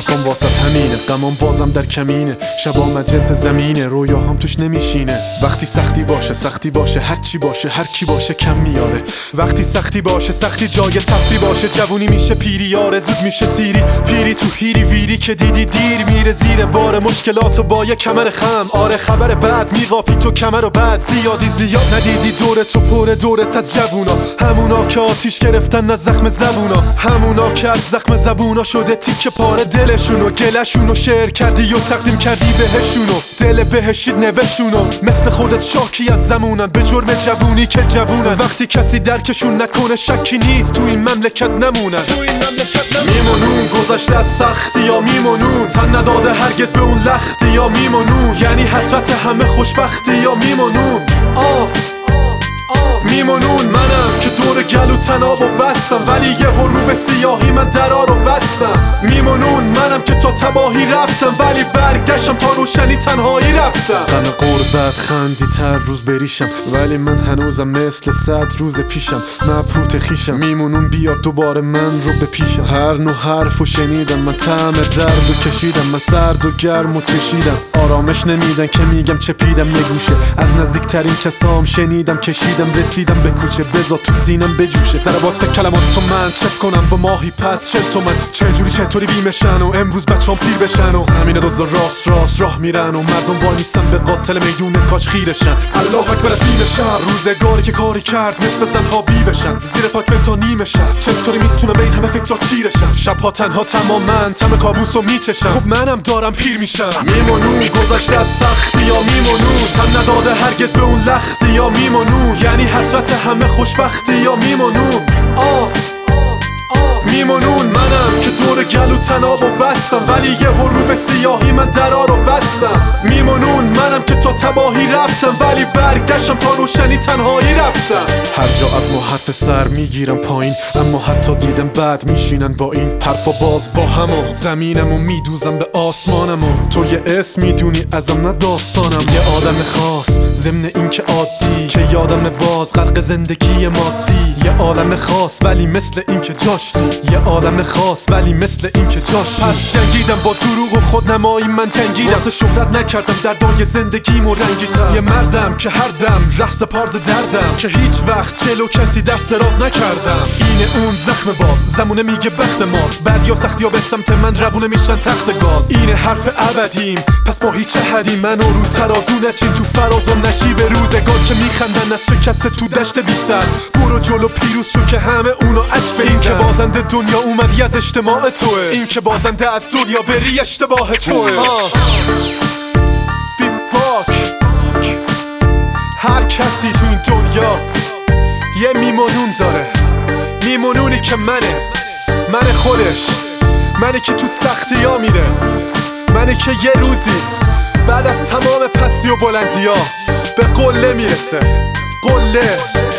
حرفم واسط همینه، غمام بازم در کمینه. شبام جنس زمینه، رویاهام توش نمیشینه. وقتی سختی باشه هر چی باشه هر کی باشه کم میاره. وقتی سختی باشه سختی جای تفریح باشه. جوونی میشه پیری یاره، زود میشه سیری. پیری تو هیری ویری که دیدی دیر میره زیر بار مشکلاتو با یه کمر خم. آره خبر بد میقاپی تو کمر و بد زیادی زیاد ندیدی دور تو پر دورت از جوونا. همونا که آتیش گرفتن از زخم زبونا، همونا که از زخم زبونا شده تیکه پاره دلشونو. گلشونو شعر کردی و تقدیم کردی بهشونو. دل بهشید نوشونو. مثل خودت شاکی از زمونن به جرم جوونی که جوونن. وقتی کسی درکشون نکنه شکی نیست تو این مملکت نمونن. میمونون گذشته از سختی یا میمونون تن نداده هرگز به اون لختی یا میمونون. یعنی حسرت همه خوشبختی یا میمونون. میمونون منم که دور گلو تنابو بستم ولی یه رو به سیاهی من درا رو بستم. میمونون منم که تا تباهی رفتم ولی برگشتم تا روشنی تنهایی رفتم. غم غربت خندی تر روز بریشم ولی من هنوزم مثل 100 روز پیشم مبهوت خیشم. میمونون بیار دوباره من رو بپیشم. هر نوع حرفو شنیدم من طعم درد و کشیدم. من سرد و گرم و چشیدم آرامش نمیدن که میگم چپیدم یه گوشه. از نزدیکترین کسام شنیدم کشیدم رسیدم به کوچه. بزا تو سینم بجوشه تربات کلمات تو من چف کنم با ماهی پس شد تو من. چجوری چطوری بیمشن و امروز بچام سیر بشن و همین دوزا راست راه میرن و مردم وای نیستن به قاتل میدون کاش خیرشن. الله اکبر از بیمشن روزگاری که کاری کرد نصف زنها بیوشن زیر پاک تا نیمه شب. چطوری میتونه به این همه فکرها چیرشن. شبها تنها تمامن تم کابوسو میچشن. خب منم دارم پیر میشم. میمونون گذشته از سختی یا میمونون تن نداده هرگز به اون لختی یا میمونون. یعنی حسرت همه خوشبختی یا میمونون. میمونون منم که دور گلو تنابو بستم ولی یه رو به سیاهی من درا رو بستم. میمونون منم که تا تباهی رفتم ولی برگشتم تا روشنی تنهایی رفتم. هر جا از ما حرف سر میگیرم پایین اما حتی دیدم بعد میشینن با این حرفا باز با همو. زمینمو میدوزم به آسمانمو. تو یه اسم میدونی ازم نه داستانم. یه آدم خاص ضمن این که عادی که یادم باز غرق زندگی مادی. یه عالم خاص ولی مثل این که جاش نیست. یه عالم خاص ولی مثل این که جاش. پس جنگیدم با دروغ و خودنمایی من جنگیدم. واسه شهرت نکردم دردای زندگیمو رنگیدم. یه مردم که هر دم رقص پارز دردم که هیچ وقت جلو کسی دست دراز نکردم. اینه اون زخم باز زمونه میگه بخت ماست. بعد یا سختی ها به سمت من روونه میشن تخت گاز. اینه حرف ابدیم پس ما هیچ حدیم. منو رو ترازو نچین تو فراز و نشی به روزگار که میخندن از شکست تو دشت بی سر. برو جلو پیروز شو که همه اونو عشق بریزن. این که بازنده دنیا اومدی از اجتماع توه. این که بازنده از دنیا بری اشتباه توه. بی باک هر کسی تو این دنیا یه میمونون داره. میمونونی که من خودش. منی که تو سختی ها میره. منی که یه روزی بعد از تمام پستی و بلندی ها به قله میرسه. قله